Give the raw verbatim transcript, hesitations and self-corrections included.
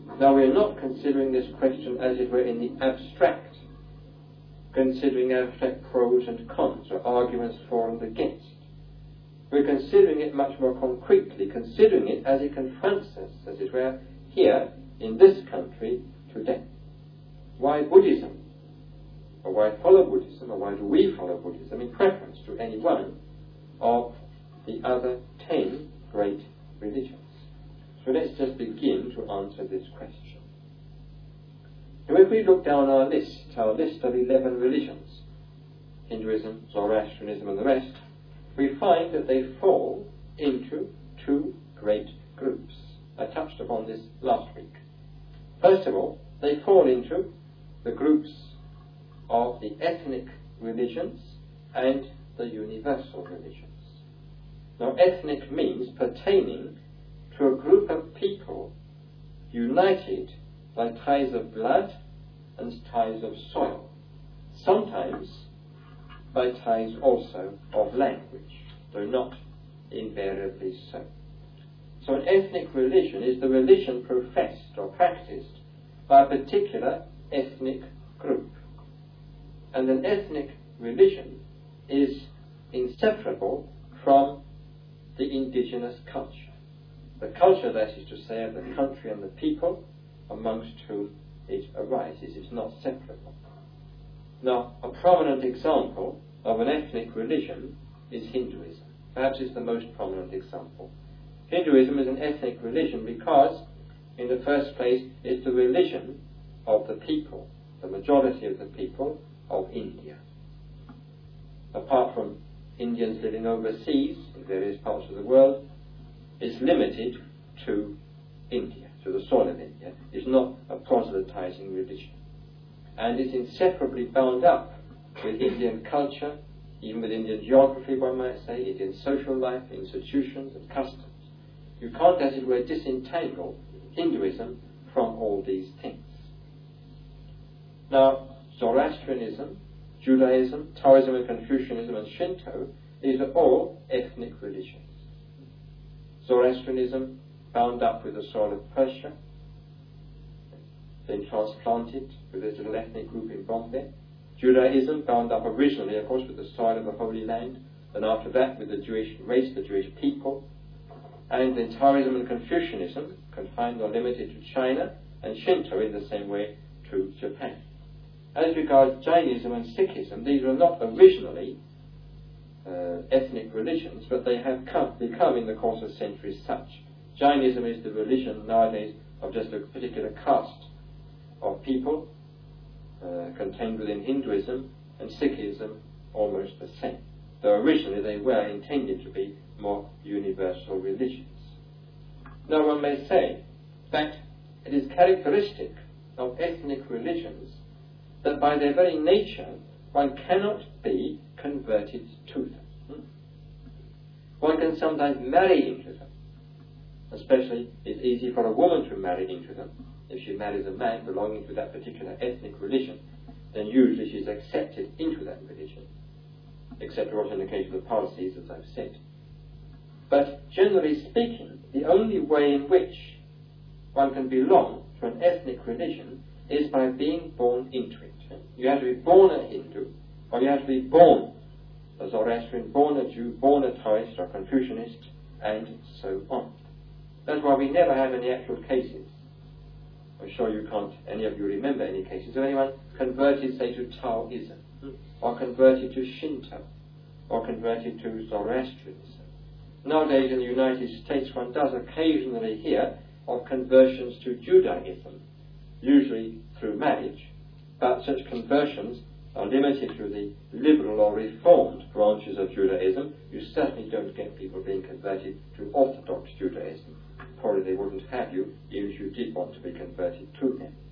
Now, we are not considering this question as it were in the abstract, considering abstract pros and cons, or arguments for and against. We're considering it much more concretely, considering it as it confronts us, as it were, here in this country today. Why Buddhism? Or why follow Buddhism? Or why do we follow Buddhism in preference to any one of the other ten great religions? So let's just begin to answer this question. Now, if we look down our list, our list of eleven religions, Hinduism, Zoroastrianism and the rest, we find that they fall into two great groups. I touched upon this last week. First of all, they fall into the groups of the ethnic religions and the universal religions. Now, ethnic means pertaining to a group of people united by ties of blood and ties of soil, sometimes by ties also of language, though not invariably so. So an ethnic religion is the religion professed or practiced by a particular ethnic group. And an ethnic religion is inseparable from the indigenous culture. The culture, that is to say, of the country and the people amongst whom it arises is not separable. Now, a prominent example of an ethnic religion is Hinduism. Perhaps it's the most prominent example. Hinduism is an ethnic religion because, in the first place, it's the religion of the people, the majority of the people of India. Apart from Indians living overseas in various parts of the world, it's limited to India, to the soil of India. It's not a proselytizing religion. And it's inseparably bound up with Indian culture, even with Indian geography, one might say, Indian social life, institutions and customs. You can't, as it were, disentangle Hinduism from all these things. Now, Zoroastrianism, Judaism, Taoism and Confucianism and Shinto, these are all ethnic religions. Zoroastrianism bound up with the soil of Persia, then transplanted with this little ethnic group in Bombay. Judaism bound up originally, of course, with the soil of the Holy Land, and after that with the Jewish race, the Jewish people. And then Taoism and Confucianism confined or limited to China, and Shinto in the same way to Japan. As regards Jainism and Sikhism, these were not originally uh, ethnic religions, but they have come, become in the course of centuries such. Jainism is the religion nowadays of just a particular caste of people uh, contained within Hinduism, and Sikhism almost the same, though originally they were intended to be more universal religions. Now, one may say that it is characteristic of ethnic religions that by their very nature one cannot be converted to them. Hmm? One can sometimes marry into them. Especially, it's easy for a woman to marry into them. If she marries a man belonging to that particular ethnic religion, then usually she's accepted into that religion, except also in the case of the Parsis, as I've said. But generally speaking, the only way in which one can belong to an ethnic religion is by being born into it. You have to be born a Hindu, or you have to be born a Zoroastrian, born a Jew, born a Taoist or Confucianist, and so on. That's why we never have any actual cases. I'm sure you can't, any of you remember any cases of anyone converted, say, to Taoism, or converted to Shinto, or converted to Zoroastrianism. Nowadays in the United States one does occasionally hear of conversions to Judaism, usually through marriage, but such conversions are limited to the liberal or reformed branches of Judaism. You certainly don't get people being converted to Orthodox Judaism. Probably they wouldn't have you even if you did want to be converted to them.